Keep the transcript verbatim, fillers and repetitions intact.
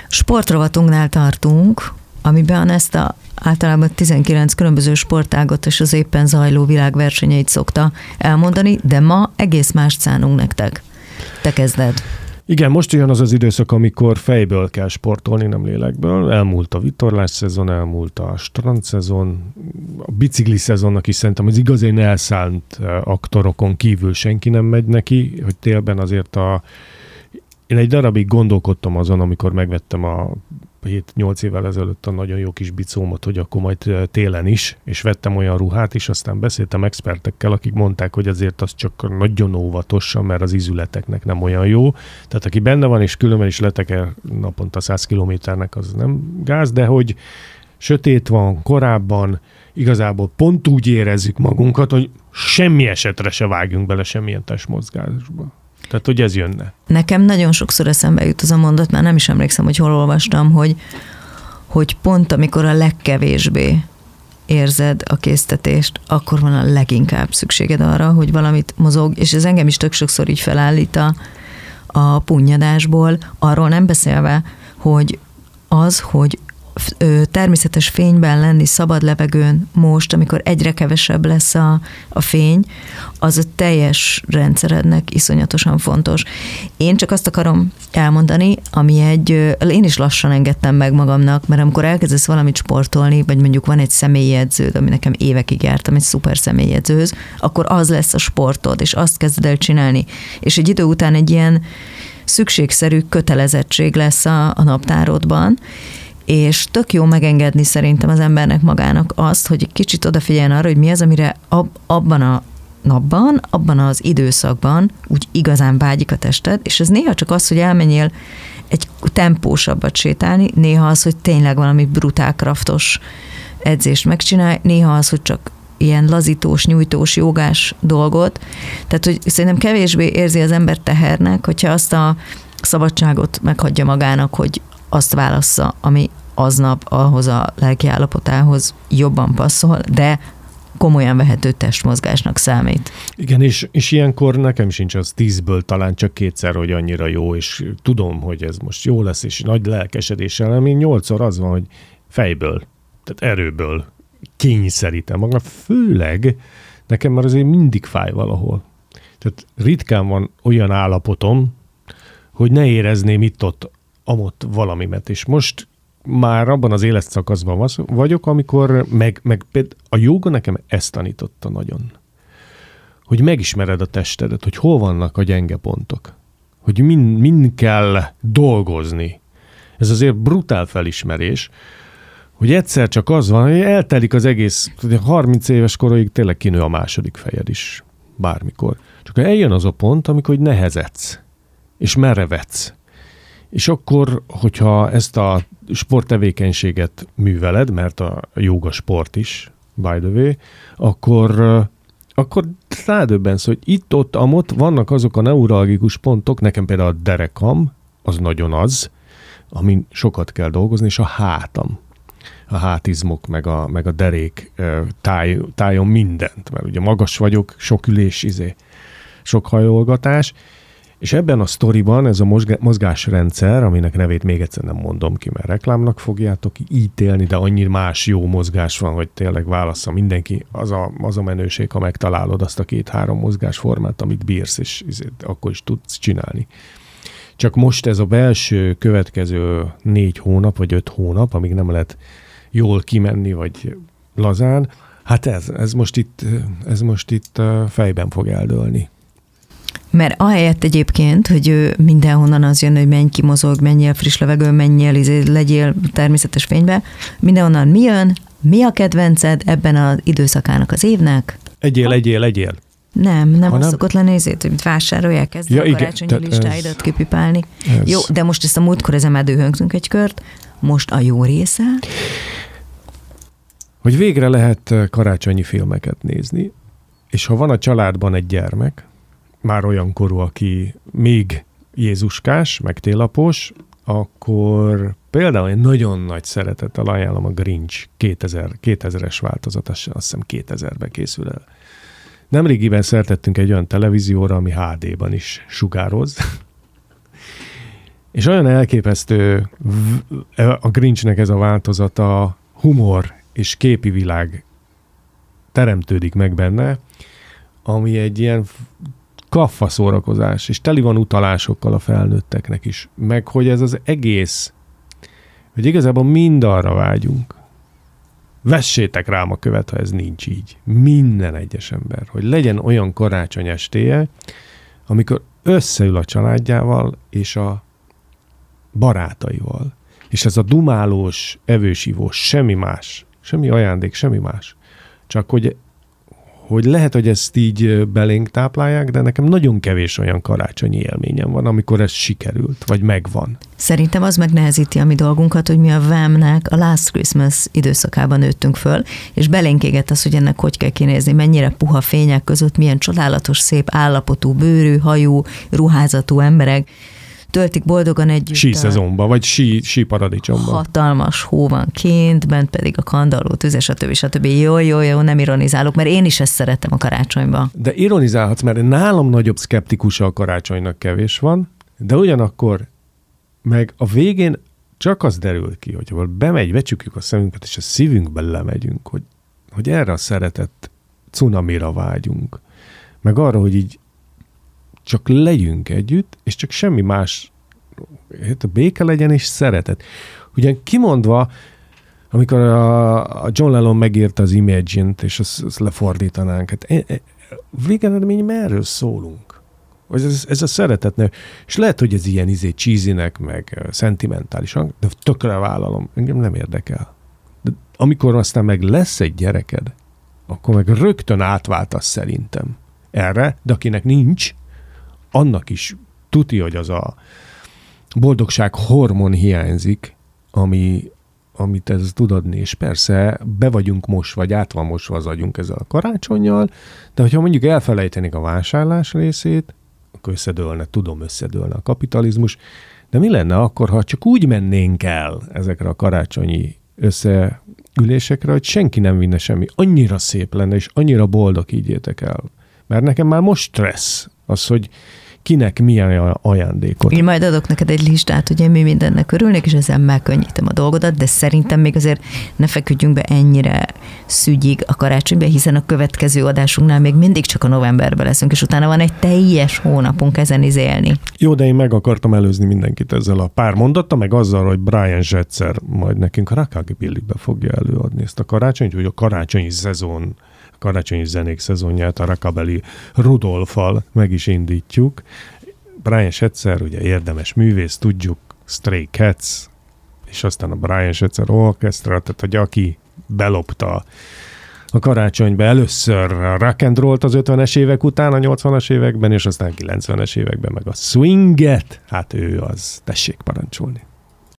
Sportrovatunknál tartunk, amiben ezt a általában tizenkilenc különböző sportágat és az éppen zajló világversenyeit szokta elmondani, de ma egész más szánunk nektek. Te kezded. Igen, most jön az az időszak, amikor fejből kell sportolni, nem lélekből. Elmúlt a vitorlás szezon, elmúlt a strand szezon, a bicikli szezonnak is szerintem az igazán elszánt aktorokon kívül senki nem megy neki, hogy télben azért a... Én egy darabig gondolkodtam azon, amikor megvettem a hét-nyolc évvel ezelőtt a nagyon jó kis bicómat, hogy akkor majd télen is, és vettem olyan ruhát is, aztán beszéltem expertekkel, akik mondták, hogy azért az csak nagyon óvatosan, mert az ízületeknek nem olyan jó. Tehát aki benne van, és különben is leteker naponta száz kilométernek, az nem gáz, de hogy sötét van, korábban, igazából pont úgy érezzük magunkat, hogy semmi esetre se vágjunk bele semmilyen testmozgásba. Tehát, hogy ez jönne. Nekem nagyon sokszor eszembe jut az a mondat, már nem is emlékszem, hogy hol olvastam, hogy, hogy pont amikor a legkevésbé érzed a késztetést, akkor van a leginkább szükséged arra, hogy valamit mozog, és ez engem is tök sokszor így felállít a, a punnyadásból, arról nem beszélve, hogy az, hogy természetes fényben lenni, szabad levegőn most, amikor egyre kevesebb lesz a, a fény, az a teljes rendszerednek iszonyatosan fontos. Én csak azt akarom elmondani, ami egy, én is lassan engedtem meg magamnak, mert amikor elkezdesz valamit sportolni, vagy mondjuk van egy személyi edződ, ami nekem évekig jártam, egy szuper személyi edzőz, akkor az lesz a sportod, és azt kezded el csinálni. És egy idő után egy ilyen szükségszerű kötelezettség lesz a, a naptárodban, és tök jó megengedni szerintem az embernek magának azt, hogy egy kicsit odafigyeljen arra, hogy mi az, amire ab, abban a napban, abban az időszakban úgy igazán vágyik a tested, és ez néha csak az, hogy elmenjél egy tempósabbat sétálni, néha az, hogy tényleg valami brutál kraftos edzést megcsinálj, néha az, hogy csak ilyen lazítós, nyújtós, jogás dolgot. Tehát, hogy szerintem kevésbé érzi az ember tehernek, hogyha azt a szabadságot meghagyja magának, hogy azt válassza, ami aznap ahhoz a lelki állapotához jobban passzol, de komolyan vehető testmozgásnak számít. Igen, és, és ilyenkor nekem sincs az tízből talán csak kétszer, hogy annyira jó, és tudom, hogy ez most jó lesz, és nagy lelkesedéssel, ami nyolcszor az van, hogy fejből, tehát erőből kényszerítem magam, főleg nekem már azért mindig fáj valahol. Tehát ritkán van olyan állapotom, hogy ne érezném itt-ott amott valamimet, és most már abban az életszakaszban vagyok, amikor meg, meg a jóga nekem ezt tanította nagyon. Hogy megismered a testedet, hogy hol vannak a gyenge pontok, hogy mind, mind kell dolgozni. Ez azért brutál felismerés, hogy egyszer csak az van, hogy eltelik az egész, harminc éves koroig tényleg kinő a második fejed is, bármikor. Csak eljön az a pont, amikor nehezedsz, és merevedsz. És akkor, hogyha ezt a sporttevékenységet műveled, mert a jóga sport is, by the way, akkor, akkor rádöbbensz, hogy itt-ott, amott vannak azok a neuralgikus pontok, nekem például a derekam, az nagyon az, amin sokat kell dolgozni, és a hátam. A hátizmok, meg a, meg a derék táj, tájon mindent, mert ugye magas vagyok, sok ülés, izé, sok hajolgatás, és ebben a sztoriban ez a mozgásrendszer, aminek nevét még egyszer nem mondom ki, mert reklámnak fogjátok ítélni, de annyi más jó mozgás van, hogy tényleg válassza mindenki. Az a, az a menőség, ha megtalálod azt a két-három mozgásformát, amit bírsz, és akkor is tudsz csinálni. Csak most ez a belső következő négy hónap, vagy öt hónap, amíg nem lehet jól kimenni, vagy lazán, hát ez, ez most itt, ez most itt fejben fog eldőlni. Mert ahelyett egyébként, hogy mindenhonnan az jön, hogy menj ki, mozog, menjél friss levegőn, menjél, legyél természetes fénybe, mindenhonnan mi jön, mi a kedvenced ebben az időszakának az évnek? Egyél, egyél, egyél. Nem, nem az szokott lenni ezért, hogy vásárolják, kezdve ja, a karácsonyi listáidat ez, kipipálni. Ez. Jó, de most ezt a múltkor ezen már dühöngtünk egy kört, most a jó része. Hogy végre lehet karácsonyi filmeket nézni, és ha van a családban egy gyermek, már olyan korú, aki még Jézuskás, meg télapos, akkor például egy nagyon nagy szeretettel ajánlom a Grinch kétezer, kétezres változat, azt hiszem kétezerben készül el. Nemrégiben szertettünk egy olyan televízióra, ami há dé-ban is sugároz, És olyan elképesztő a Grinchnek ez a változata, humor és képi világ teremtődik meg benne, ami egy ilyen kaffa szórakozás, és teli van utalásokkal a felnőtteknek is. Meg hogy ez az egész, hogy igazából mind arra vágyunk. Vessétek rám a követ, ha ez nincs így. Minden egyes ember. Hogy legyen olyan karácsony estéje, amikor összeül a családjával és a barátaival. És ez a dumálós, evősívós, semmi más. Semmi ajándék, semmi más. Csak hogy hogy lehet, hogy ezt így belénk táplálják, de nekem nagyon kevés olyan karácsonyi élményem van, amikor ez sikerült, vagy megvan. Szerintem az megnehezíti a mi dolgunkat, hogy mi a Wham-nek a Last Christmas időszakában nőttünk föl, és belénk égett az, hogy ennek hogy kell kinézni, mennyire puha fények között, milyen csodálatos, szép állapotú, bőrű, hajú, ruházatú emberek töltik boldogan együtt. Sí szezonban, vagy sí, sí paradicsomban. Hatalmas hó van kint, bent pedig a kandalló tüze, stb. stb. Jó, jó, jó, nem ironizálok, mert én is ezt szeretem a karácsonyban. De ironizálhatsz, mert nálam nagyobb szkeptikusa a karácsonynak kevés van, de ugyanakkor meg a végén csak az derül ki, hogy ahol bemegy, becsukjuk a szemünket, és a szívünkbe lemegyünk, hogy, hogy erre a szeretett cunamira vágyunk. Meg arra, hogy így csak legyünk együtt, és csak semmi más, hát a béke legyen, és szeretet. Ugyan kimondva, amikor a, a John Lennon megírta az Imagine-t, és azt, azt lefordítanánk, hát e, e, végeredményben erről szólunk. Ez, ez a szeretetnek. És lehet, hogy ez ilyen izé cheesy-nek, meg szentimentálisan, de tökre vállalom, engem nem érdekel. De amikor aztán meg lesz egy gyereked, akkor meg rögtön átváltasz szerintem erre, de akinek nincs, annak is tuti, hogy az a boldogság hormon hiányzik, ami, amit ez tud adni, és persze be vagyunk mosva, vagy át van mosva az agyunk ezzel a karácsonnyal, de hogyha mondjuk elfelejtenék a vásárlás részét, akkor összedőlne, tudom, összedőlne a kapitalizmus, de mi lenne akkor, ha csak úgy mennénk el ezekre a karácsonyi összeülésekre, hogy senki nem vinne semmi. Annyira szép lenne, és annyira boldog, higgyétek el. Mert nekem már most stressz az, hogy kinek milyen ajándékot. Én majd adok neked egy listát, hogy én mi mindennek örülnék, és ezzel megkönnyítem a dolgodat, de szerintem még azért ne feküdjünk be ennyire szügyig a karácsonyba, hiszen a következő adásunknál még mindig csak a novemberben leszünk, és utána van egy teljes hónapunk ezen izélni. Jó, de én meg akartam előzni mindenkit ezzel a pár mondattal, meg azzal, hogy Brian Setzer majd nekünk a Rockabillybe fogja előadni ezt a karácsonyt, hogy a karácsonyi szezon karácsonyi zenék szezonját a Rockabilly Rudolffal meg is indítjuk. Brian Setzer, ugye érdemes művész, tudjuk, Stray Cats, és aztán a Brian Setzer Orchestra, tehát hogy aki belopta a karácsonyba először a rock and rollt az ötvenes évek után, a nyolcvanas években, és aztán kilencvenes években meg a swinget, hát ő az, tessék parancsolni.